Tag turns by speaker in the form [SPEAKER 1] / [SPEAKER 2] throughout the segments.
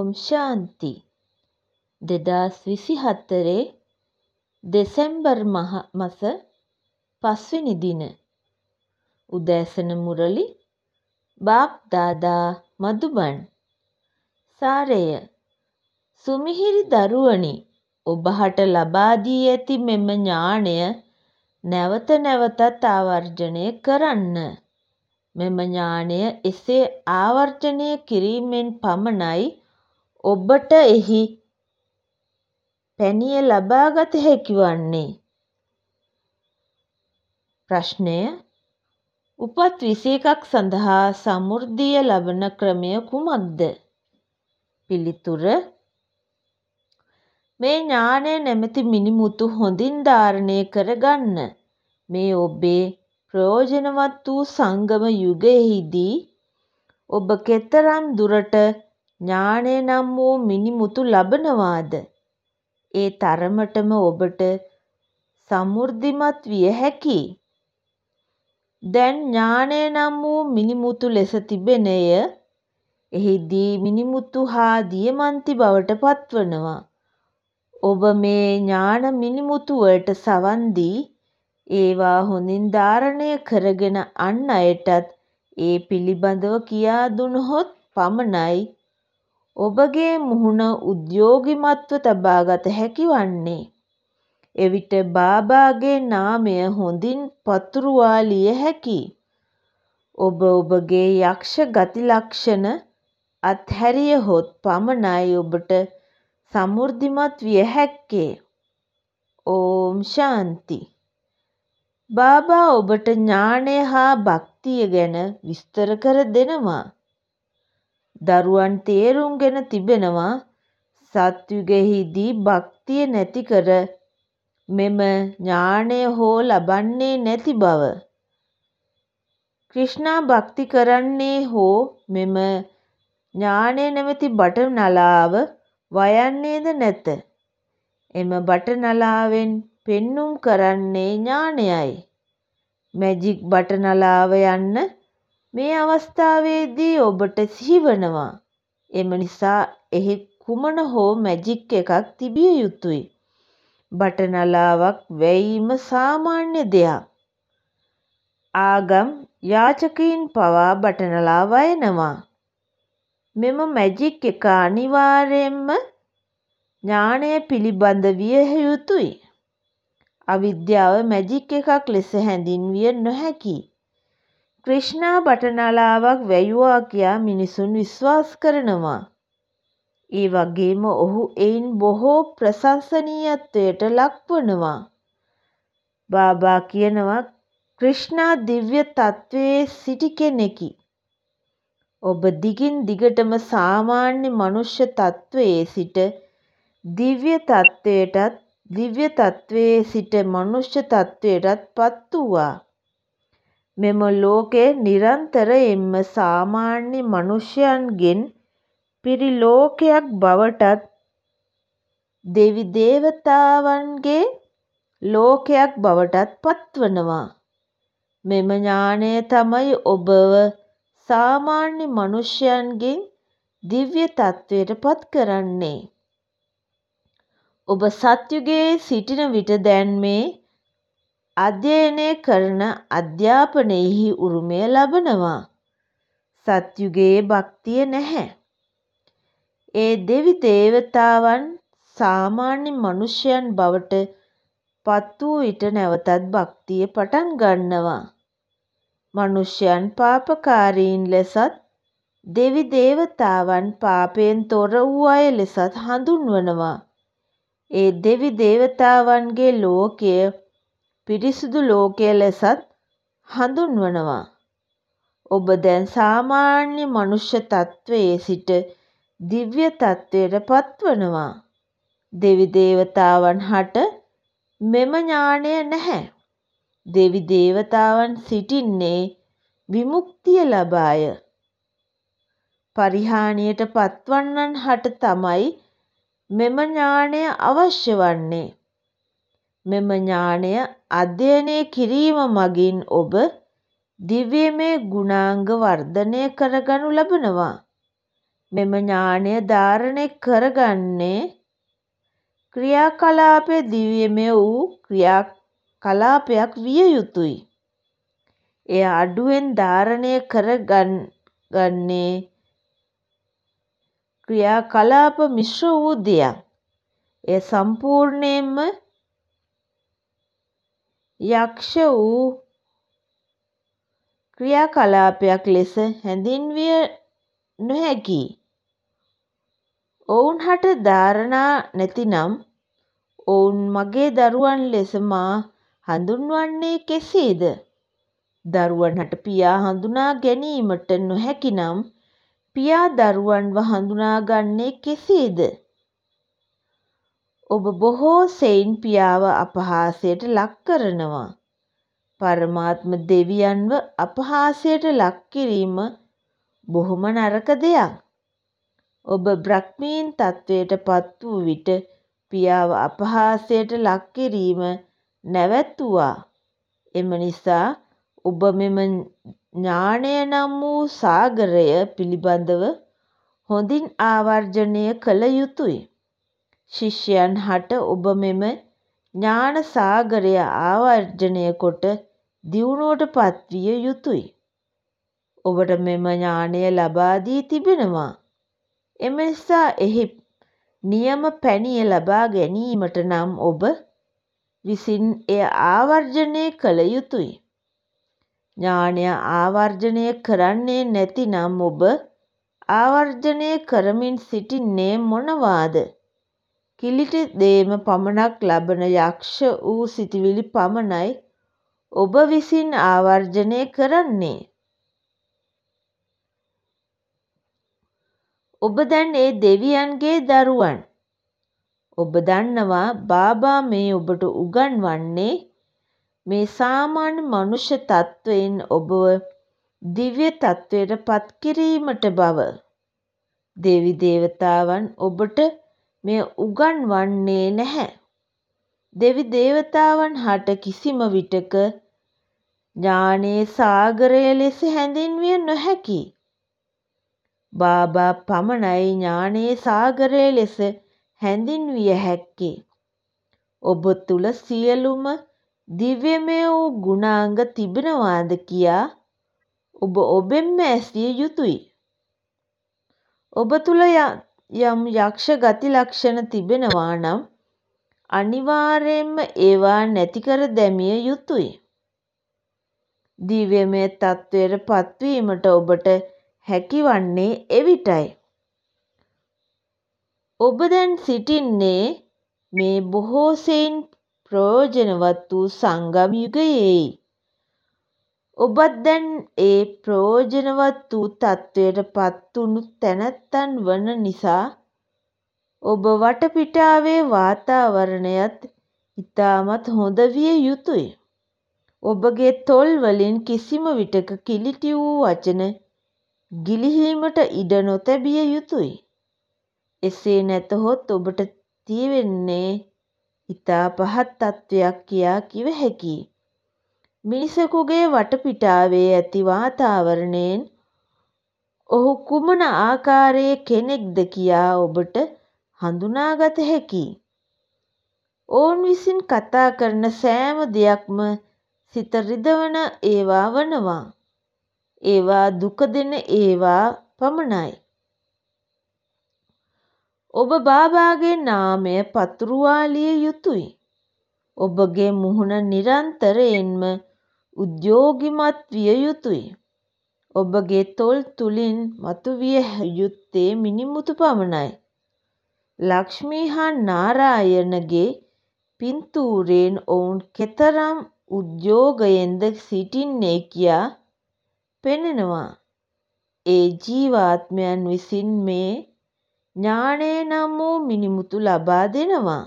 [SPEAKER 1] ඕම් ශාන්ති. 2024 දෙසැම්බර් මස 5 වෙනි දින. උදෑසන මුරලි බාප් දාදා මදුබන්. සාරය. සුමිහිරි දරුවනි, ඔබහට ලබා දී ඇති මෙම ඥාණය නැවත නැවතත් ආවර්ජනය කරන්න. මෙම ඥාණය එසේ ආවර්ජනය කිරීමෙන් පමණයි ඔබට එහි පැණිය ලබාගත හැකි වන්නේ. ප්‍රශ්නය. උපත් 21ක් සඳහා සමෘද්ධිය ලබන ක්‍රමය කුමක්ද? පිළිතුර. මේ ඥානය නැමැති මිනිමුතු හොඳින් ධාරණය කරගන්න. මේ ඔබේ ප්‍රයෝජනවත් වූ සංගම යුගයෙහිදී ඔබ කෙතරම් දුරට ඥානය නම් වූ මිනිමුතු ලබනවාද? ඒ තරමටම ඔබට සමෘද්ධිමත් විය හැකියි. දැන් ඥානය නම් වූ මිනිමුතු ලෙස තිබෙන එය එහිදී මිනිමුතු හා දියමන්ති බවට පත්වනවා. ඔබ මේ ඥාන මිනිමුතු වලට සවන් දී ඒවා හොඳින් ධාරණය කරගෙන අන් අයටත් ඒ පිළිබඳව කියා දුනහොත් පමණයි ඔබගේ මුහුණ උද්‍යෝගිමත්ව තබාගත හැකි වන්නේ. එවිට බාබාගේ නාමය හොඳින් පතුරුවා ලිය හැකියි. ඔබ ඔබගේ යක්ෂ ගති ලක්ෂණ අත්හැරියහොත් පමණයි ඔබට සමෘද්ධිමත් විය හැක්කේ. ඕම් ශාන්ති. බාබා ඔබට ඥානය හා භක්තිය ගැන විස්තර කර දෙනවා. දරුවන් තේරුම්ගෙන තිබෙනවා සත්යුගයෙහිදී භක්තිය නැති කර මෙම ඥානය හෝ ලබන්නේ නැති බව. ක්‍රිෂ්ණා භක්ති කරන්නේ හෝ මෙම ඥානය නැමැති බටනලාව වයන්නේද නැත. එම බටනලාවෙන් පෙන්නුම් කරන්නේ ඥානයයි. මැජික් බටනලාව යන්න මේ අවස්ථාවේදී ඔබට සිහිවනවා. එම නිසා එහි කුමන හෝ මැජික් එකක් තිබිය යුතුයි. බටනලාවක් වැයීම සාමාන්‍ය දෙයක්. ආගම් යාචකයින් පවා බටනලා වයනවා. මෙම මැජික් එක අනිවාර්යයෙන්ම ඥානය පිළිබඳ විය යුතුයි. අවිද්‍යාව මැජික් එකක් ලෙස හැඳින්විය නොහැකි. ක්‍රිෂ්ණා බටනලාවක් වැයුවා කියා මිනිසුන් විශ්වාස කරනවා. ඒ වගේම ඔහු එයින් බොහෝ ප්‍රශංසනීයත්වයට ලක්වනවා. බාබා කියනවා ක්‍රිෂ්ණා දිව්‍ය තත්ත්වයේ සිටි කෙනෙකි. ඔබ දිගින් දිගටම සාමාන්‍ය මනුෂ්‍ය තත්ත්වයේ සිට දිව්‍ය තත්ත්වයටත් දිව්‍ය තත්ත්වයේ සිට මනුෂ්‍ය තත්ත්වයටත් පත් වූවා. මෙම ලෝකය නිරන්තරයෙන්ම සාමාන්‍ය මනුෂ්‍යයන්ගෙන් පිරි ලෝකයක් බවටත් දෙවි දේවතාවන්ගේ ලෝකයක් බවටත් පත්වනවා. මෙම ඥානය තමයි ඔබව සාමාන්‍ය මනුෂ්‍යයන්ගෙන් දිව්‍ය තත්ත්වයට පත් කරන්නේ. ඔබ සත්යුගයේ සිටින විට දැන් මේ අධ්‍යයනය කරන අධ්‍යාපනයෙහි උරුමය ලබනවා. සත්යුගයේ භක්තිය නැහැ. ඒ දෙවි දේවතාවන් සාමාන්‍ය මනුෂ්‍යයන් බවට පත් වූ විට නැවතත් භක්තිය පටන් ගන්නවා. මනුෂ්‍යයන් පාපකාරීන් ලෙසත් දෙවි දේවතාවන් පාපයෙන් තොර වූ අය ලෙසත් හඳුන්වනවා. ඒ දෙවි දේවතාවන්ගේ ලෝකය පිරිසිදු ලෝකය ලෙසත් හඳුන්වනවා. ඔබ දැන් සාමාන්‍ය මනුෂ්‍ය තත්ත්වයේ සිට දිව්‍ය තත්ත්වයට පත්වනවා. දෙවි දේවතාවන් හට මෙම ඥානය නැහැ. දෙවි දේවතාවන් සිටින්නේ විමුක්තිය ලබාය. පරිහානියට පත්වන්නන් හට තමයි මෙම ඥානය අවශ්‍ය වන්නේ. මෙම ඥානය අධ්‍යයනය කිරීම මගින් ඔබ දිව්‍යමය ගුණාංග වර්ධනය කරගනු ලබනවා. මෙම ඥානය ධාරණය කරගන්නේ ක්‍රියාකලාපය දිව්‍යමය වූ ක්‍රියාකලාපයක් විය යුතුයි. එය අඩුවෙන් ධාරණය කරගන්නේ ක්‍රියාකලාප මිශ්‍ර වූ දෙයක්. එය සම්පූර්ණයෙන්ම යක්ෂ වූ ක්‍රියාකලාපයක් ලෙස හැඳින්විය නොහැකියි. ඔවුන් හට ධාරණා නැතිනම් ඔවුන් මගේ දරුවන් ලෙස මා හඳුන්වන්නේ කෙසේද? දරුවන් හට පියා හඳුනා ගැනීමට නොහැකි නම් පියා දරුවන්ව හඳුනාගන්නේ කෙසේද? ඔබ බොහෝ සෙයින් පියාව අපහාසයට ලක් කරනවා. පරමාත්ම දෙවියන්ව අපහාසයට ලක් කිරීම බොහොම නරක දෙයක්. ඔබ බ්‍රහ්මීන් තත්වයට පත් වූ විට පියාව අපහාසයට ලක් කිරීම නැවැත්තුවා. එම නිසා ඔබ මෙම ඥානය නම් වූ සාගරය පිළිබඳව හොඳින් ආවර්ජනය කළ යුතුයි. ශිෂ්‍යයන් හට ඔබ මෙම ඥාන සාගරය ආවර්ජනය කොට දියුණුවට පත්විය යුතුයි. ඔබට මෙම ඥානය ලබා දී තිබෙනවා. එම නිසා එහි නියම පැණිය ලබා ගැනීමට නම් ඔබ විසින් එය ආවර්ජනය කළ යුතුයි. ඥානය ආවර්ජනය කරන්නේ නැතිනම් ඔබ ආවර්ජනය කරමින් සිටින්නේ මොනවාද? කිලිටි දේම පමණක් ලබන යක්ෂ වූ සිතුවිලි පමණයි ඔබ විසින් ආවර්ජනය කරන්නේ. ඔබ දැන් ඒ දෙවියන්ගේ දරුවන්. ඔබ දන්නවා බාබා මේ ඔබට උගන්වන්නේ මේ සාමාන්‍ය මනුෂ්‍ය තත්වයෙන් ඔබව දිව්‍ය තත්වයට පත් කිරීමට බව. දෙවි දේවතාවන් ඔබට මෙය උගන්වන්නේ නැහැ. දෙවි දේවතාවන් හට කිසිම විටක ඥානයේ සාගරය ලෙස හැඳින්විය නොහැකි. බාබා පමණයි ඥානයේ සාගරය ලෙස හැඳින්විය හැක්කේ. ඔබ තුල සියලුම දිව්‍යමය වූ ගුණාංග තිබෙනවාද කියා ඔබ ඔබෙන්ම ඇසිය යුතුයි. ඔබ තුල යම් යක්ෂ ගති ලක්ෂණ තිබෙනවා නම් අනිවාර්යයෙන්ම ඒවා නැති කර දැමිය යුතුයි. දිව්‍යමය තත්වයට පත්වීමට ඔබට හැකිවන්නේ එවිටයි. ඔබ දැන් සිටින්නේ මේ බොහෝ සෙයින් ප්‍රයෝජනවත් වූ සංගම් යුගයේයි. ඔබත් දැන් ඒ ප්‍රයෝජනවත් වූ තත්වයට පත්වුණු තැනැත්තන් වන නිසා ඔබ වටපිටාවේ වාතාවරණයත් ඉතාමත් හොඳ විය යුතුයි. ඔබගේ තොල් වලින් කිසිම විටක කිලිටි වූ වචන ගිලිහීමට ඉඩ නොතැබිය යුතුයි. එසේ නැතහොත් ඔබට තියෙන්නේ ඉතා පහත් තත්වයක් කියා කිව හැකියි. මිනිසෙකුගේ වටපිටාවේ ඇති වාතාවරණයෙන් ඔහු කුමන ආකාරයේ කෙනෙක්ද කියා ඔබට හඳුනාගත හැකියි. ඔවුන් විසින් කතා කරන සෑම දෙයක්ම සිත රිදවන ඒවා වනවා. ඒවා දුක දෙන ඒවා පමණයි. ඔබ බාබාගේ නාමය පතුරුවාලිය යුතුයි. ඔබගේ මුහුණ නිරන්තරයෙන්ම උද්‍යෝගිමත් විය යුතුයි. ඔබගේ තොල් තුලින් මතුවිය යුත්තේ මිනිමුතු පමණයි. ලක්ෂ්මී හා නාරායනගේ පින්තූරයෙන් ඔවුන් කෙතරම් උද්‍යෝගයෙන්ද සිටින්නේ කියා පෙනෙනවා. ඒ ජීවාත්මයන් විසින් මේ ඥානය නම් වූ මිනිමුතු ලබා දෙනවා.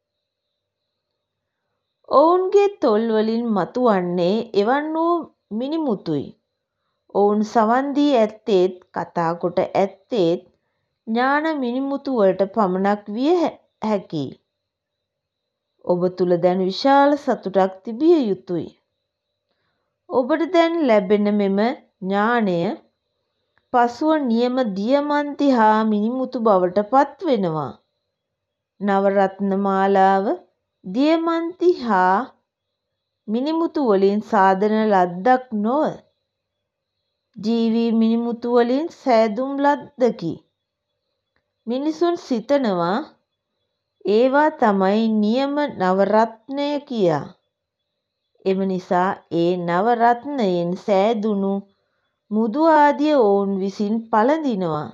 [SPEAKER 1] ඔවුන්ගේ තොල් වලින් මතුවන්නේ එවන් වූ මිනිමුතුයි. ඔවුන් සවන් දී ඇත්තේත් කතා කොට ඇත්තේත් ඥාන මිනිමුතු වලට පමණක් විය හැකියි. ඔබ තුල දැන් විශාල සතුටක් තිබිය යුතුයි. ඔබට දැන් ලැබෙන මෙම ඥානය පසුව නියම දියමන්ති හා මිනිමුතු බවට පත්වෙනවා. නවරත්න මාලාව දියමන්ති හා මිනිමුතු වලින් සාදන ලද්දක් නොව ජීවී මිනිමුතු වලින් සෑදුම් ලද්දකි. මිනිසුන් සිතනවා ඒවා තමයි නියම නවරත්නය කියා. එම නිසා ඒ නවරත්නයෙන් සෑදුණු මුදු ආදිය ඔවුන් විසින් පළඳිනවා.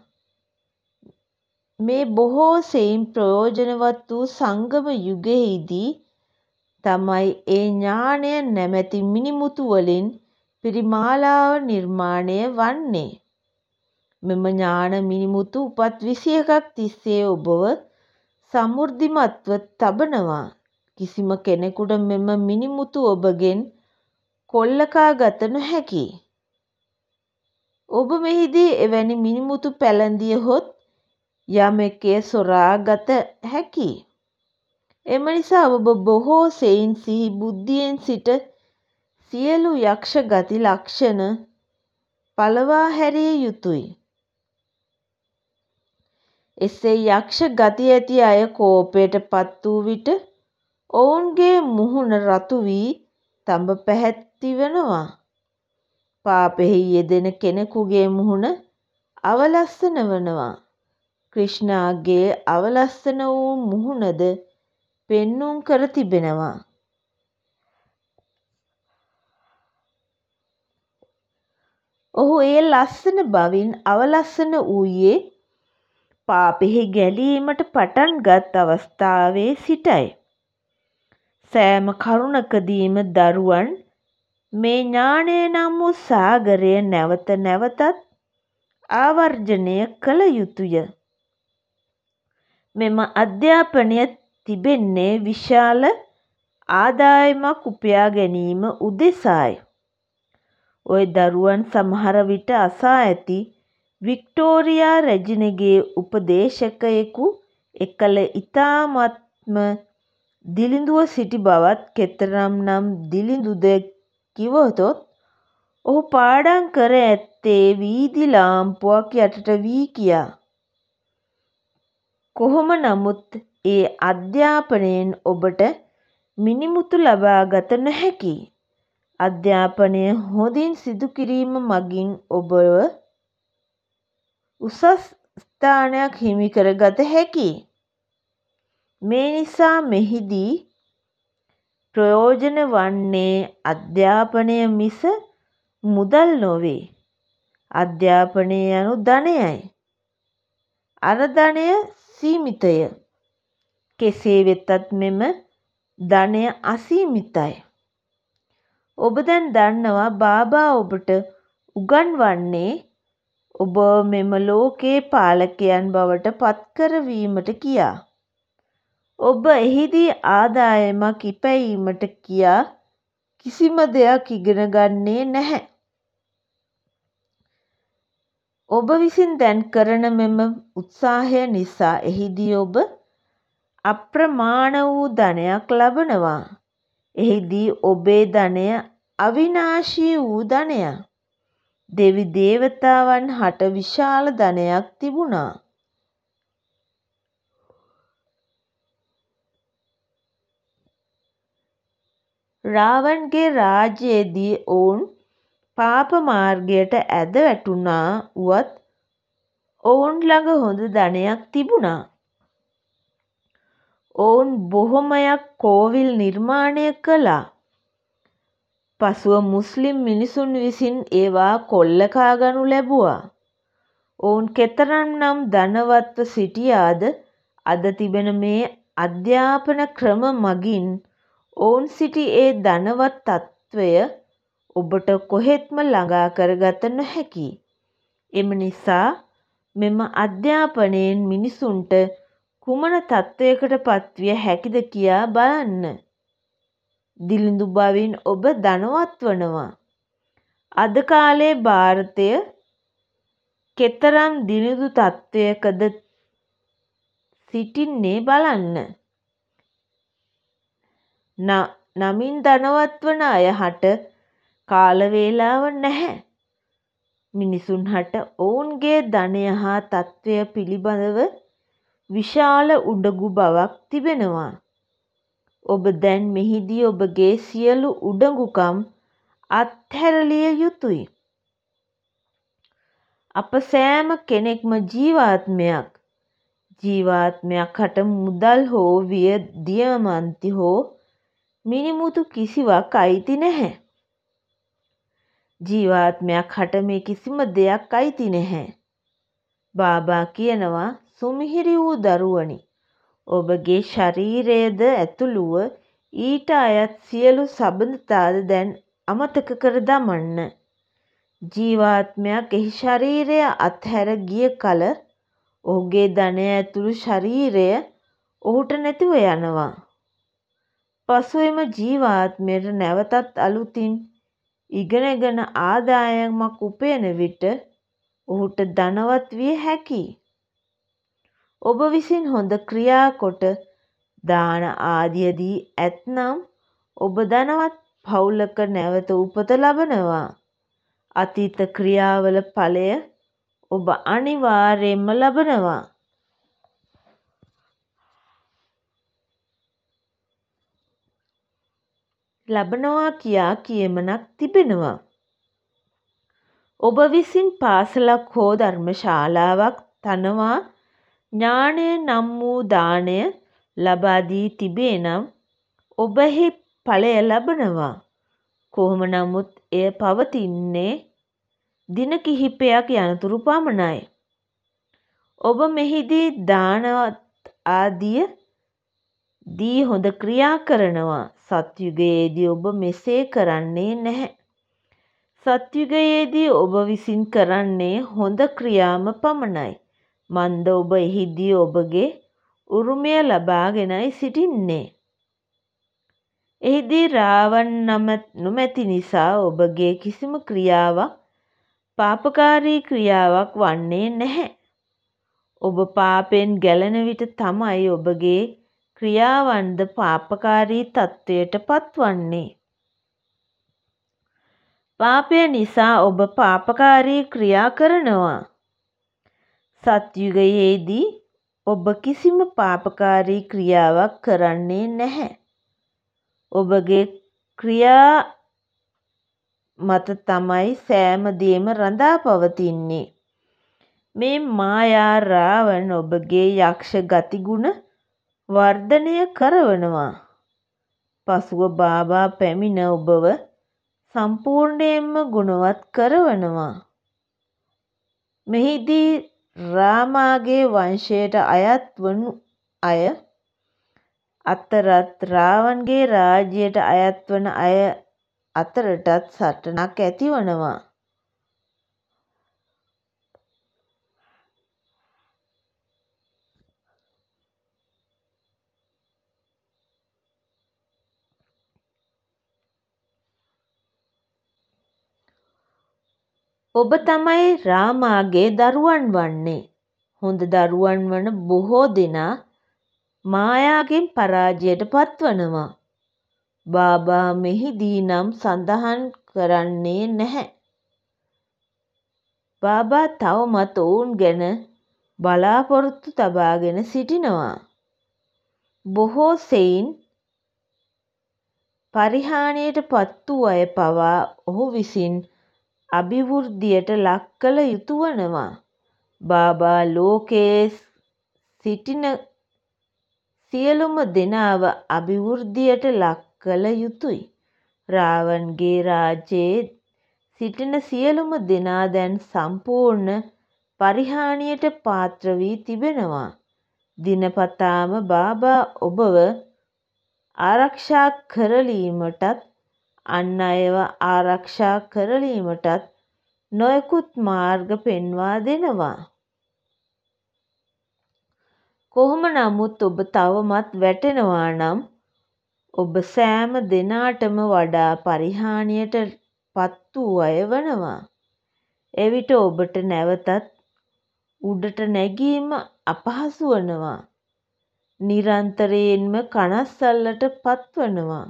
[SPEAKER 1] මේ බොහෝ සෙයින් ප්‍රයෝජනවත් වූ සංගම යුගයෙහිදී තමයි ඒ ඥානය නැමැති මිනිමුතු වලින් පිරි මාලාව නිර්මාණය වන්නේ. මෙම ඥාන මිනිමුතු උපත් 21ක් තිස්සේ ඔබව සමෘද්ධිමත්ව තබනවා. කිසිම කෙනෙකුට මෙම මිනිමුතු ඔබගෙන් කොල්ලකා ගත නොහැකි. ඔබ මෙහිදී එවැනි මිනිමුතු පැළඳියහොත් යමෙක් එය සොරා ගත හැකි. එම නිසා ඔබ බොහෝ සෙයින් සිහි බුද්ධියෙන් සිට සියලු යක්ෂ ගති ලක්ෂණ පලවා හැරිය යුතුයි. එසේ යක්ෂ ගති ඇති අය කෝපයට පත් වූ විට ඔවුන්ගේ මුහුණ රතු වී තඹ පැහැති වෙනවා. පාපෙහි යෙදෙන කෙනෙකුගේ මුහුණ අවලස්සන වනවා. ක්‍රිෂ්ණාගේ අවලස්සන වූ මුහුණද පෙන්නුම් කර තිබෙනවා. ඔහු එය ලස්සන බවින් අවලස්සන වූයේ පාපෙහි ගැලීමට පටන් ගත් අවස්ථාවේ සිටයි. සෑම කරුණකදීම දරුවන් මේ ඥානය නම් වූ සාගරය නැවත නැවතත් ආවර්ජනය කළ යුතුය. මෙම අධ්‍යාපනය තිබෙන්නේ විශාල ආදායමක් උපයා ගැනීම උදෙසායි. ඔය දරුවන් සමහර විට අසා ඇති වික්ටෝරියා රැජිනගේ උපදේශකයෙකු එකල ඉතාමත්ම දිළිඳුව සිටි බවත් කෙතරම් නම් දිළිඳුද කිවහොත් ඔහු පාඩම් කර ඇත්තේ වීදි ලාම්පුවක් යටට වී කියා. කොහොම නමුත් ඒ අධ්‍යාපනයෙන් ඔබට මිනිමුතු ලබා ගත නොහැකි. අධ්‍යාපනය හොඳින් සිදු කිරීම මගින් ඔබව උසස් ස්ථානයක් හිමි කර ගත හැකියි. මේ නිසා මෙහිදී ප්‍රයෝජන වන්නේ අධ්‍යාපනය මිස මුදල් නොවේ. අධ්‍යාපනය යනු ධනයයි. අර ධනය සීමිතය. කෙසේ වෙතත් මෙම ධනය අසීමිතයි. ඔබ දැන් දන්නවා බාබා ඔබට උගන්වන්නේ ඔබ මෙම ලෝකයේ පාලකයන් බවට පත්කරවීමට කියා. ඔබ එහිදී ආදායමක් ඉපැයීමට කියා කිසිම දෙයක් ඉගෙන ගන්නේ නැහැ. ඔබ විසින් දැන් කරන මෙම උත්සාහය නිසා එහිදී ඔබ අප්‍රමාණ වූ ධනයක් ලබනවා. එහිදී ඔබේ ධනය අවිනාශී වූ ධනයක්. දෙවි දේවතාවන් හට විශාල ධනයක් තිබුණා. රාවණගේ රාජ්‍යයේදී ඔවුන් පාප මාර්ගයට ඇද වැටුණා වුවත් ඔවුන් ළඟ හොඳ ධනයක් තිබුණා. ඔවුන් බොහොමයක් කෝවිල් නිර්මාණය කළා. පසුව මුස්ලිම් මිනිසුන් විසින් ඒවා කොල්ල කා ගනු ලැබුවා. ඔවුන් කෙතරම් නම් ධනවත්ව සිටියාද අද තිබෙන මේ අධ්‍යාපන ක්‍රම මගින් ඔවුන් සිටි ඒ ධනවත් තත්ත්වය ඔබට කොහෙත්ම ළඟා කරගත නොහැකි. එම නිසා මෙම අධ්‍යාපනයෙන් මිනිසුන්ට කුමන තත්ත්වයකට පත්විය හැකිද කියා බලන්න. දිළිඳු බවින් ඔබ ධනවත් වනවා. අද කාලේ ಭಾರತය කෙතරම් දිළිඳු තත්ත්වයකද සිටින්නේ බලන්න. නමින් ධනවත් වන අය හට කාල වේලාව නැහැ. මිනිසුන් හට ඔවුන්ගේ ධනය හා තත්ත්වය පිළිබඳව විශාල උඩඟු බවක් තිබෙනවා. ඔබ දැන් මෙහිදී ඔබගේ සියලු උඩඟුකම් අත්හැරලිය යුතුයි. අප සෑම කෙනෙක්ම ජීවාත්මයක්. ජීවාත්මයක් හට මුදල් හෝ දියමන්ති හෝ මිනිමුතු කිසිවක් අයිති නැහැ. ජීවාත්මයක් හට මේ කිසිම දෙයක් අයිති නැහැ. බාබා කියනවා, සුමිහිරි වූ දරුවනි, ඔබගේ ශරීරයද ඇතුළුව ඊට අයත් සියලු සබඳතාද දැන් අමතක කර දමන්න. ජීවාත්මයක් එහි ශරීරය අත්හැර ගිය කල ඔහුගේ ධනය ඇතුළු ශරීරය ඔහුට නැතිව යනවා. පසුව එම ජීවාත්මයට නැවතත් අලුතින් ඉගෙනගෙන ආදායමක් උපයන විට ඔහුට ධනවත් විය හැකියි. ඔබ විසින් හොඳ ක්‍රියා කොට දාන ආදිය දී ඇත්නම් ඔබ ධනවත් පවුලක නැවත උපත ලබනවා. අතීත ක්‍රියාවල ඵලය ඔබ අනිවාර්යයෙන්ම ලබනවා. ලබනවා කියා කියමනක් තිබෙනවා. ඔබ විසින් පාසලක් හෝ ධර්මශාලාවක් තනවා ඥානය නම් වූ දානය ලබා දී තිබේ නම් ඔබ එහි ඵලය ලබනවා. කොහොම නමුත් එය පවතින්නේ දින කිහිපයක් යනතුරු පමණයි. ඔබ මෙහිදී දානවත් ආදිය දී හොඳ ක්‍රියා කරනවා. සත්යුගයේදී ඔබ මෙසේ කරන්නේ නැහැ. සත්යුගයේදී ඔබ විසින් කරන්නේ හොඳ ක්‍රියාම පමණයි. මන්ද ඔබ එහිදී ඔබගේ උරුමය ලබාගෙනයි සිටින්නේ. එහිදී රාවණ නොමැති නිසා ඔබගේ කිසිම ක්‍රියාවක් පාපකාරී ක්‍රියාවක් වන්නේ නැහැ. ඔබ පාපයෙන් ගැලෙන විට තමයි ඔබගේ ක්‍රියාවන්ද පාපකාරී තත්ත්වයට පත්වන්නේ. පාපය නිසා ඔබ පාපකාරී ක්‍රියා කරනවා. සත්යුගයේදී ඔබ කිසිම පාපකාරී ක්‍රියාවක් කරන්නේ නැහැ. ඔබගේ ක්‍රියා මත තමයි සෑම දේම රඳා පවතින්නේ. මේ මායා රාවණ ඔබගේ යක්ෂ ගතිගුණ වර්ධනය කරවනවා. පසුව බාබා පැමිණ ඔබව සම්පූර්ණයෙන්ම ගුණවත් කරවනවා. මෙහිදී රාමාගේ වංශයට අයත් වනු අය අතරත් රාවණගේ රාජ්‍යයට අයත් වන අය අතරටත් සටනක් ඇතිවනවා. ඔබ තමයි රාමාගේ දරුවන් වන්නේ. හොඳ දරුවන් වන බොහෝ දෙනා මායාවෙන් පරාජයට පත්වනවා. බාබා මෙහිදී නම් සඳහන් කරන්නේ නැහැ. බාබා තවමත් ඔවුන් ගැන බලාපොරොත්තු තබාගෙන සිටිනවා. බොහෝ සෙයින් පරිහානියට පත් වූ අය පවා ඔහු විසින් අභිවෘද්ධියට ලක් කළ යුතු වනවා. බාබා ලෝකයේ සිටින සියලුම දෙනාව අභිවෘද්ධියට ලක් කළ යුතුයි. රාවණගේ රාජ්‍යයේ සිටින සියලුම දෙනා දැන් සම්පූර්ණ පරිහානියට පාත්‍ර වී තිබෙනවා. දිනපතාම බාබා ඔබව ආරක්ෂා කරලීමටත් අන් අයව ආරක්ෂා කරලීමටත් නොයෙකුත් මාර්ග පෙන්වා දෙනවා. කොහොම නමුත් ඔබ තවමත් වැටෙනවා නම් ඔබ සෑම දෙනාටම වඩා පරිහානියට පත් වූ අය වනවා. එවිට ඔබට නැවතත් උඩට නැගීම අපහසු වනවා. නිරන්තරයෙන්ම කනස්සල්ලට පත්වනවා.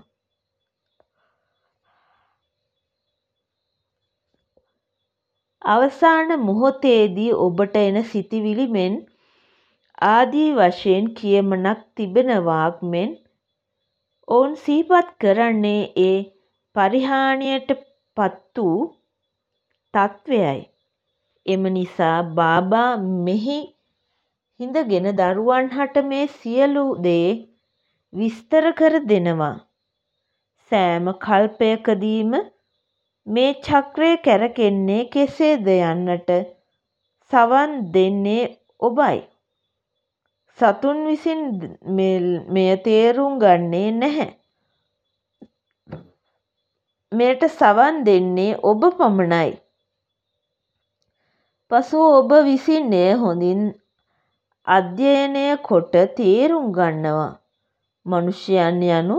[SPEAKER 1] අවසාන මොහොතේදී ඔබට එන සිතිවිලි මෙන් ආදී වශයෙන් කියමනක් තිබෙනවාක් මෙන් ඔවුන් සිහිපත් කරන්නේ ඒ පරිහානියට පත් වූ තත්ත්වයයි. එම නිසා බාබා මෙහි හිඳගෙන දරුවන් හට මේ සියලු දේ විස්තර කර දෙනවා. සෑම කල්පයකදීම මේ චක්‍රය කැරකෙන්නේ කෙසේද යන්නට සවන් දෙන්නේ ඔබයි. සතුන් විසින් මෙය තේරුම් ගන්නේ නැහැ. මෙයට සවන් දෙන්නේ ඔබ පමණයි. පසුව ඔබ විසින් එය හොඳින් අධ්‍යයනය කොට තේරුම් ගන්නවා. මනුෂ්‍යයන් යනු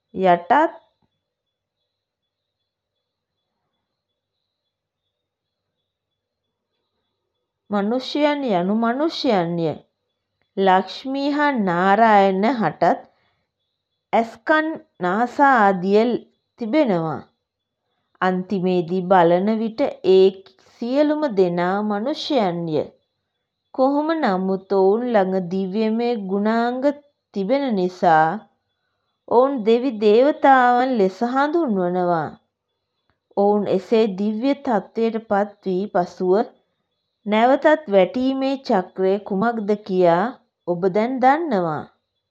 [SPEAKER 1] මනුෂ්‍යයන්ය. ලක්ෂ්මී හා නාරායන හටත් ඇස් කන් නාසා ආදිය තිබෙනවා. අන්තිමේදී බලන විට ඒ සියලුම දෙනා මනුෂ්‍යයන්ය. කොහොම නමුත් ඔවුන් ළඟ දිව්‍යමය ගුණාංග තිබෙන නිසා ඔවුන් දෙවි දේවතාවන් ලෙස හඳුන්වනවා. ඔවුන් එසේ දිව්‍ය තත්ත්වයට පත් වී පසුව නැවතත් වැටීමේ චක්‍රය කුමක්ද කියා ඔබ දැන් දන්නවා.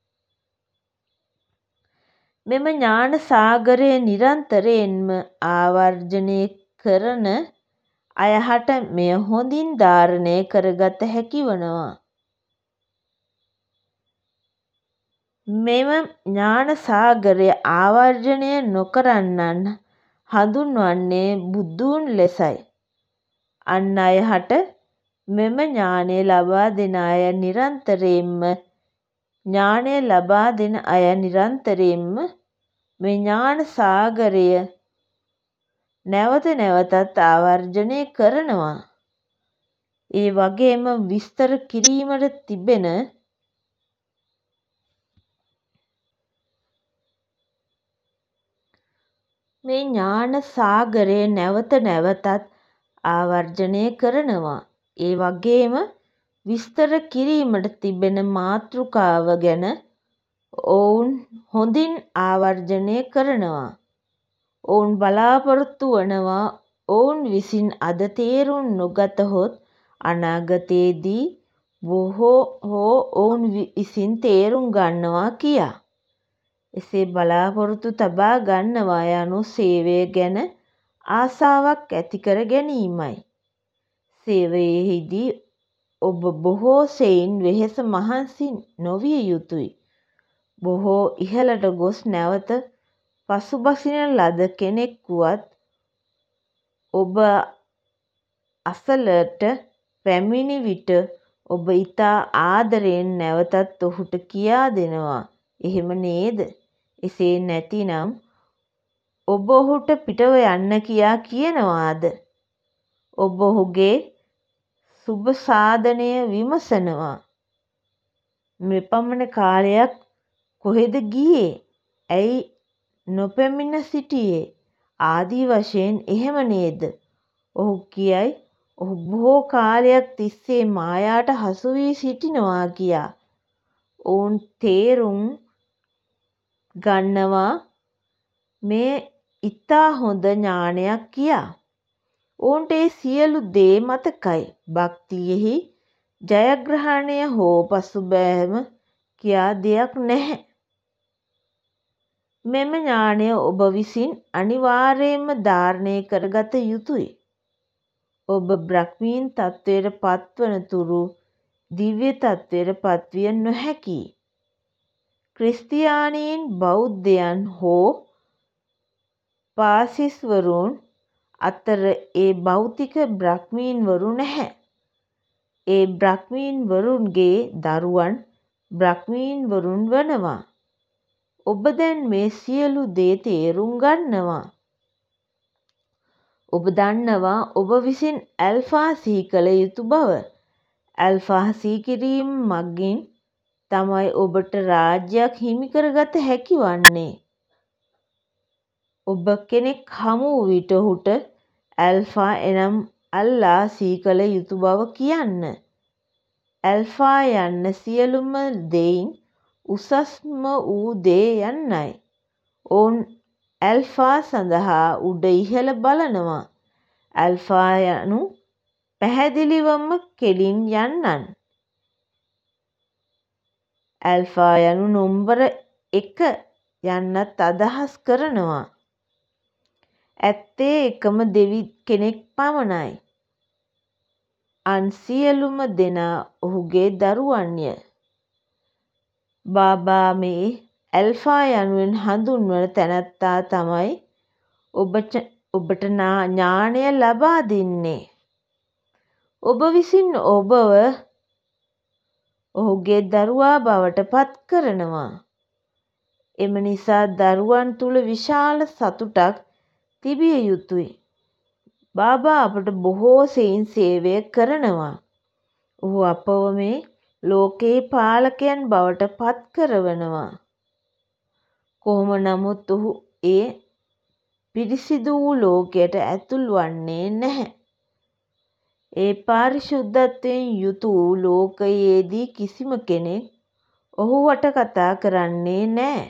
[SPEAKER 1] මෙම ඥාන සාගරය නිරන්තරයෙන්ම ආවර්ජනය කරන අය හට මෙය හොඳින් ධාරණය කරගත හැකි වනවා. මෙම ඥාන සාගරය ආවර්ජනය නොකරන්නන් හඳුන්වන්නේ බුදුන් ලෙසයි. අන් අය හට මෙම ඥානය ලබා දෙන අය නිරන්තරයෙන්ම මේ ඥාන සාගරය නැවත නැවතත් ආවර්ජනය කරනවා. ඒ වගේම විස්තර කිරීමට තිබෙන මේ ඥාන සාගරය නැවත නැවතත් ආවර්ජනය කරනවා. ඒ වගේම විස්තර කිරීමට තිබෙන මාතෘකාව ගැන ඔවුන් හොඳින් ආවර්ජනය කරනවා. ඔවුන් බලාපොරොත්තු වනවා ඔවුන් විසින් අද තේරුම් නොගතහොත් අනාගතයේදී බොහෝ ඔවුන් විසින් තේරුම් ගන්නවා කියා. එසේ බලාපොරොත්තු තබා ගන්නවා යනු සේවය ගැන ආසාවක් ඇති කර ගැනීමයි. සේවයෙහිදී ඔබ බොහෝ සෙයින් වෙහෙස මහන්සි නොවිය යුතුයි. බොහෝ ඉහළට ගොස් නැවත පසුබසින ලද කෙනෙක් වුවත් ඔබ අසලට පැමිණි විට ඔබ ඉතා ආදරයෙන් නැවතත් ඔහුට කියා දෙනවා. එහෙම නේද? එසේ නැතිනම් ඔබ ඔහුට පිටව යන්න කියා කියනවාද? ඔබ ඔහුගේ සුබ සාධනය විමසනවා. මෙපමණ කාලයක් කොහෙද ගියේ? ඇයි නොපැමිණ සිටියේ? ආදී වශයෙන් එහෙම නේද? ඔහු කියයි ඔහු බොහෝ කාලයක් තිස්සේ මායාට හසු වී සිටිනවා කියා. ඔවුන් තේරුම් ගන්නවා මේ ඉතා හොඳ ඥානයක් කියා. ඔවුන්ට ඒ සියලු දේ මතකයි. භක්තියෙහි ජයග්‍රහණය හෝ පසුබෑම කියා දෙයක් නැහැ. මෙම ඥානය ඔබ විසින් අනිවාර්යයෙන්ම ධාරණය කරගත යුතුයි. ඔබ බ්‍රහ්මීන් තත්ත්වයට පත්වන තුරු දිව්‍ය තත්ත්වයට පත්විය නොහැකියි. ක්‍රිස්තියානීන් බෞද්ධයන් හෝ පාසිස්වරුන් අතර ඒ භෞතික බ්‍රහ්මීන්වරු නැහැ. ඒ බ්‍රහ්මීන්වරුන්ගේ දරුවන් බ්‍රහ්මීන්වරුන් වනවා. ඔබ දැන් මේ සියලු දේ තේරුම් ගන්නවා. ඔබ දන්නවා ඔබ විසින් ඇල්ෆා සිහි කළ යුතු බව. ඇල්ෆා සිහි කිරීම මගින් තමයි ඔබට රාජ්‍යයක් හිමි කරගත හැකි වන්නේ. ඔබ කෙනෙක් හමු වූ විට ඔහුට ඇල්ෆා එනම් අල්ලා සිහිකළ යුතු බව කියන්න. ඇල්ෆා යන්න සියලුම දෙයින් උසස්ම වූ දේ යන්නයි. ඔවුන් ඇල්ෆා සඳහා උඩ ඉහළ බලනවා. ඇල්ෆා යනු පැහැදිලිවම කෙලින් යන්නන්. ඇල්ෆා යනු නොම්බර 1 යන්නත් අදහස් කරනවා. ඇත්තේ එකම දෙවි කෙනෙක් පමණයි. අන් සියලුම දෙනා ඔහුගේ දරුවන්ය. බාබා මේ ඇල්ෆා යනුවෙන් හඳුන්වන තැනැත්තා තමයි ඔබට ඥානය ලබා දෙන්නේ. ඔබ විසින් ඔබව ඔහුගේ දරුවා බවට පත් කරනවා. එම නිසා දරුවන් තුළ විශාල සතුටක් තිබිය යුතුයි. බාබා අපට බොහෝ සෙයින් සේවය කරනවා. ඔහු අපව මේ ලෝකයේ පාලකයන් බවට පත් කරවනවා. කොහොම නමුත් ඔහු ඒ පිරිසිදු වූ ලෝකයට ඇතුල් වන්නේ නැහැ. ඒ පාරිශුද්ධත්වයෙන් යුතු වූ ලෝකයේදී කිසිම කෙනෙක් ඔහුවට කතා කරන්නේ නැහැ.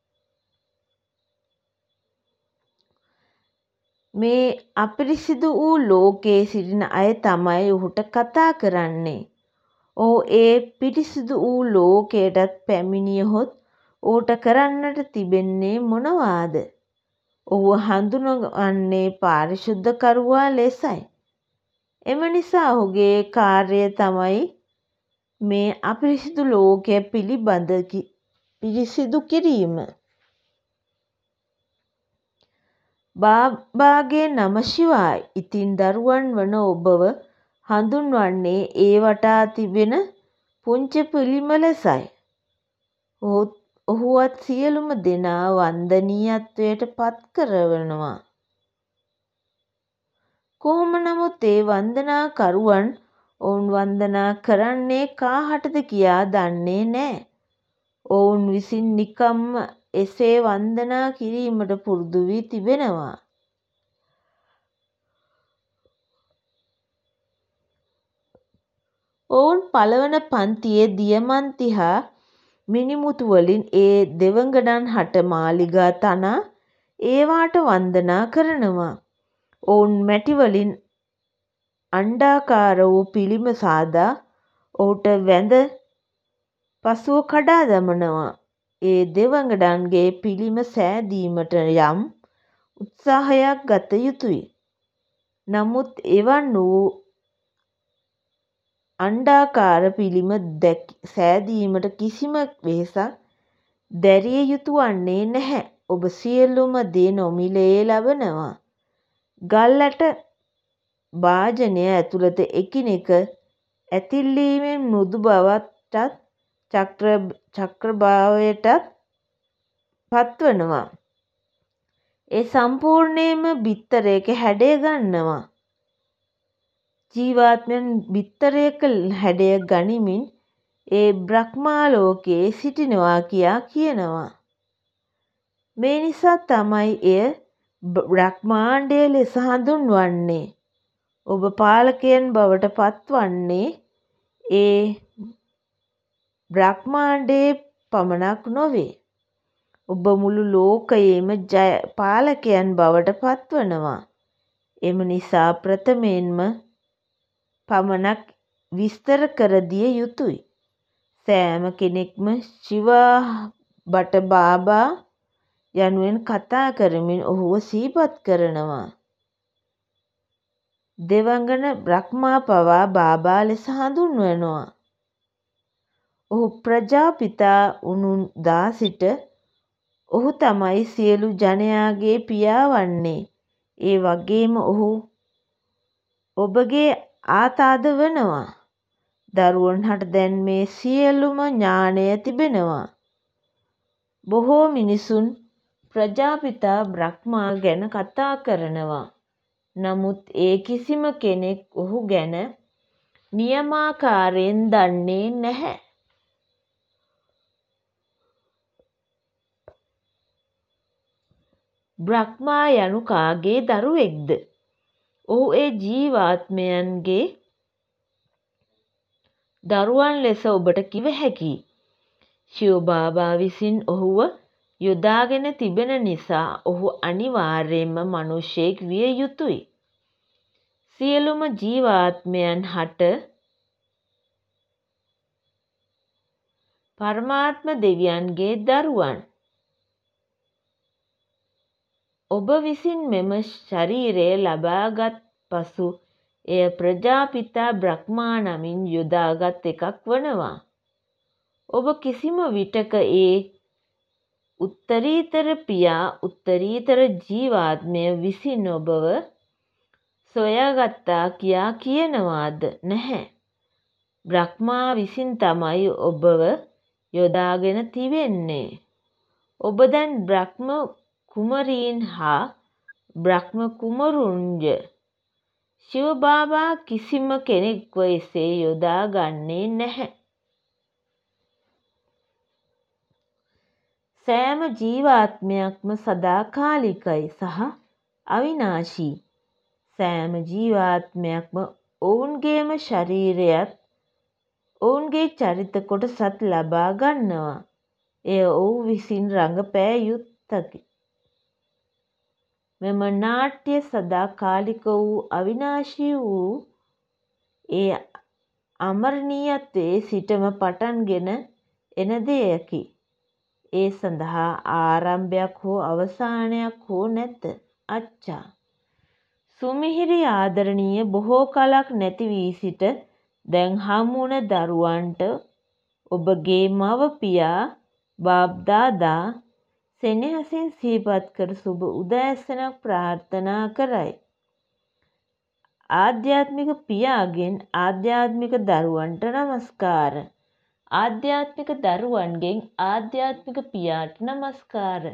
[SPEAKER 1] මේ අපිරිසිදු වූ ලෝකයේ සිටින අය තමයි ඔහුට කතා කරන්නේ. ඔහු ඒ පිරිසිදු වූ ලෝකයටත් පැමිණියහොත් ඔහුට කරන්නට තිබෙන්නේ මොනවාද? ඔහුව හඳුනගන්නේ පාරිශුද්ධකරුවා ලෙසයි. එම නිසා ඔහුගේ කාර්යය තමයි මේ අපිරිසිදු ලෝකය පිරිසිදු කිරීම. බාබාගේ නම ශිවායි. ඉතින් දරුවන් වන ඔබව හඳුන්වන්නේ ඒ වටා තිබෙන පුංචි පිළිම ලෙසයි. ඔහුවත් සියලුම දෙනා වන්දනීයත්වයට පත් කරවනවා. කොහොම නමුත් ඒ වන්දනාකරුවන් ඔවුන් වන්දනා කරන්නේ කාහටද කියා දන්නේ නැහැ. ඔවුන් විසින් නිකම්ම එසේ වන්දනා කිරීමට පුරුදු වී තිබෙනවා. ඔවුන් පළවන පන්තියේ දියමන්ති හා මිනිමුතු වලින් ඒ දෙවඟනන් හට මාලිගා තනා ඒවාට වන්දනා කරනවා. ඔවුන් මැටි වලින් අණ්ඩාකාර වූ පිළිම සාදා ඔහුට වැඳ පසුව කඩා දමනවා. ඒ දෙවඟනන්ගේ පිළිම සෑදීමට යම් උත්සාහයක් ගත යුතුයි. නමුත් එවන් වූ අණ්ඩාකාර පිළිම සෑදීමට කිසිම වෙහෙසක් දැරිය යුතු වන්නේ නැහැ. ඔබ සියලුම දේ නොමිලයේ ලබනවා. ගල් ඇට භාජනය ඇතුළත එකිනෙක ඇතිල්ලීමෙන් මෘදු බවටත් චක්‍රභාවයටත් පත්වනවා. ඒ සම්පූර්ණයෙන්ම බිත්තරයක හැඩය ගන්නවා. ජීවාත්මයන් බිත්තරයක හැඩය ගනිමින් ඒ බ්‍රහ්මාලෝකයේ සිටිනවා කියා කියනවා. මේ නිසා තමයි එය බ්‍රහ්මාණ්ඩය ලෙස හඳුන්වන්නේ. ඔබ පාලකයන් බවට පත්වන්නේ ඒ බ්‍රහ්මාණ්ඩයේ පමණක් නොවේ. ඔබ මුළු ලෝකයේම පාලකයන් බවට පත්වනවා. එම නිසා ප්‍රථමයෙන්ම පමණක් විස්තර කර දිය යුතුයි. සෑම කෙනෙක්ම ශිවා බට බාබා යනුවෙන් කතා කරමින් ඔහුව සිහිපත් කරනවා. දෙවඟන බ්‍රහ්මා පවා බාබා ලෙස හඳුන්වනවා. ඔහු ප්‍රජාපිතා වුණු දා සිට ඔහු තමයි සියලු ජනයාගේ පියා වන්නේ. ඒ වගේම ඔහු ඔබගේ ආතාද වනවා. දරුවන් හට දැන් මේ සියලුම ඥානය තිබෙනවා. බොහෝ මිනිසුන් ප්‍රජාපිතා බ්‍රහ්මා ගැන කතා කරනවා. නමුත් ඒ කිසිම කෙනෙක් ඔහු ගැන නියමාකාරයෙන් දන්නේ නැහැ. බ්‍රහ්මා යනු කාගේ දරුවෙක්ද? ඔහු ඒ ජීවාත්මයන්ගේ දරුවන් ලෙස ඔබට කිව හැකියි. ශිව බාබා විසින් ඔහුව යොදාගෙන තිබෙන නිසා ඔහු අනිවාර්යයෙන්ම මනුෂ්‍යයෙක් විය යුතුයි. සියලුම ජීවාත්මයන් හට පරමාත්ම දෙවියන්ගේ දරුවන්. ඔබ විසින් මෙම ශරීරය ලබාගත් පසු එය ප්‍රජාපිතා බ්‍රහ්මා නමින් යොදාගත් එකක් වනවා. ඔබ කිසිම විටක ඒ උත්තරීතර පියා උත්තරීතර ජීවාත්මය විසින් ඔබව සොයාගත්තා කියා කියනවාද නැහැ. බ්‍රහ්මා විසින් තමයි ඔබව යොදාගෙන තිබෙන්නේ. ඔබ දැන් බ්‍රහ්ම කුමරීන් හා බ්‍රහ්ම කුමරුන්ය. ශිව බාබා කිසිම කෙනෙක්ව එසේ යොදා ගන්නේ නැහැ. සෑම ජීවාත්මයක්ම සදාකාලිකයි සහ අවිනාශී. සෑම ජීවාත්මයක්ම ඔවුන්ගේම ශරීරයත් ඔවුන්ගේ චරිත කොටසත් ලබා ගන්නවා. එය ඔවුන් විසින් රඟපෑ යුත්තකි. මෙම නාට්‍ය සදාකාලික වූ අවිනාශී වූ ඒ අමරණීයත්වයේ සිටම පටන්ගෙන එන දෙයකි. ඒ සඳහා ආරම්භයක් හෝ අවසානයක් හෝ නැත. අච්චා. සුමිහිරි ආදරණීය බොහෝ කලක් නැති වී සිට දැන් හමුවන දරුවන්ට ඔබගේ මව පියා බාප්දාදා සෙනෙහසින් සිහිපත් කර සුබ උදෑසනක් ප්‍රාර්ථනා කරයි. ආධ්‍යාත්මික පියාගෙන් ආධ්‍යාත්මික දරුවන්ට නමස්කාර. ආධ්‍යාත්මික දරුවන්ගෙන් ආධ්‍යාත්මික පියාට නමස්කාර.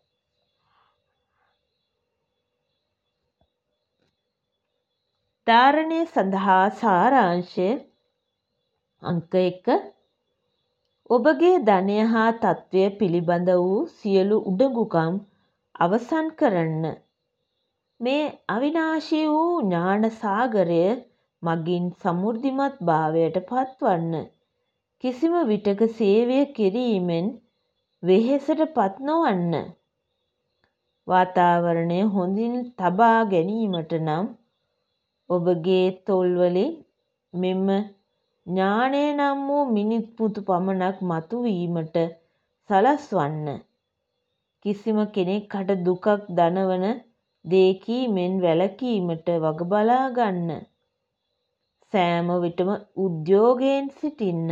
[SPEAKER 1] ධාරණය සඳහා සාරාංශය අංක 1. ඔබගේ ධනය හා තත්ත්වය පිළිබඳ වූ සියලු උඩඟුකම් අවසන් කරන්න. මේ අවිනාශී වූ ඥාන සාගරය මගින් සමෘද්ධිමත් භාවයට පත්වන්න. කිසිම විටක සේවය කිරීමෙන් වෙහෙසට පත් නොවන්න. වාතාවරණය හොඳින් තබා ගැනීමට නම් ඔබගේ තොල්වලින් මෙම ඥානය නම් වූ මිනිත්මුතු පමණක් මතුවීමට සලස්වන්න. කිසිම කෙනෙක්ට දුකක් දනවන දේ කීමෙන් වැළකීමට වග බලා ගන්න. සෑම විටම උද්‍යෝගයෙන් සිටින්න.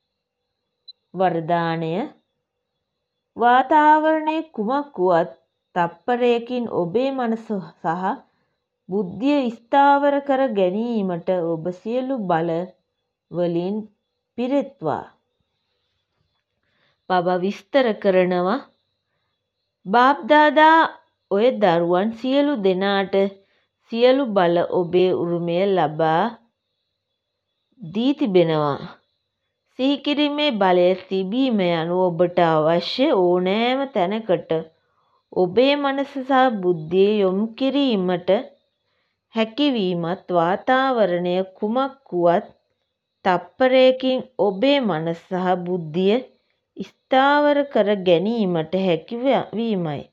[SPEAKER 1] වරදානය. වාතාවරණය කුමක් වුවත් තප්පරයකින් ඔබේ මනස සහ බුද්ධිය ස්ථාවර කර ගැනීමට ඔබ සියලු බල වලින් පිරෙත්වා. බබා විස්තර කරනවා. බාප්දාදා ඔය දරුවන් සියලු දෙනාට සියලු බල ඔබේ උරුමය ලබා දී තිබෙනවා. සිහිකිරීමේ බලය තිබීම යනු ඔබට අවශ්‍ය ඕනෑම තැනකට ඔබේ මනස සහ බුද්ධිය යොමු කිරීමට හැකිවීමත් වාතාවරණය කුමක් වුවත් තප්පරයකින් ඔබේ මනස සහ බුද්ධිය ස්ථාවර කර ගැනීමට හැකිවීමයි.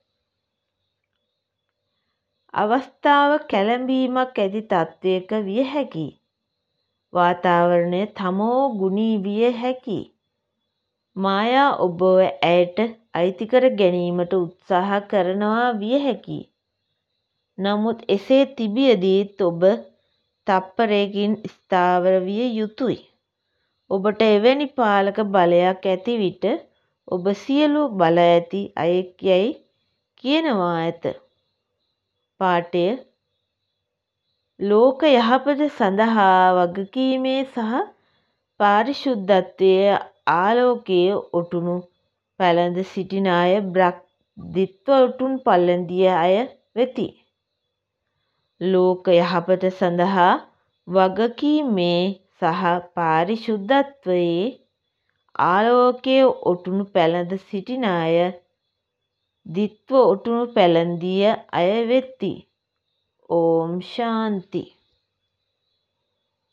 [SPEAKER 1] අවස්ථාව කැළඹීමක් ඇති තත්ත්වයක විය හැකියි. වාතාවරණය තමෝ ගුණී විය හැකියි. මායා ඔබව ඇයට අයිති කර ගැනීමට උත්සාහ කරනවා විය හැකියි. නමුත් එසේ තිබියදීත් ඔබ තප්පරයකින් ස්ථාවර විය යුතුයි. ඔබට එවැනි පාලක බලයක් ඇති විට ඔබ සියලු බල ඇති අයෙක් යැයි කියනවා ඇත. පාඨය. ලෝක යහපත සඳහා වගකීමේ සහ පාරිශුද්ධත්වයේ ආලෝකයේ ඔටුනු පැළඳ සිටින අය දිත්ව ඔටුන් පළඳිය අය වෙති. ලෝක යහපත සඳහා වගකීමේ සහ පාරිශුද්ධත්වයේ ආලෝකයේ ඔටුනු පැළඳ සිටින අය දිත්ව ඔටුනු පැළඳිය අය වෙති. ඕම් ශාන්ති.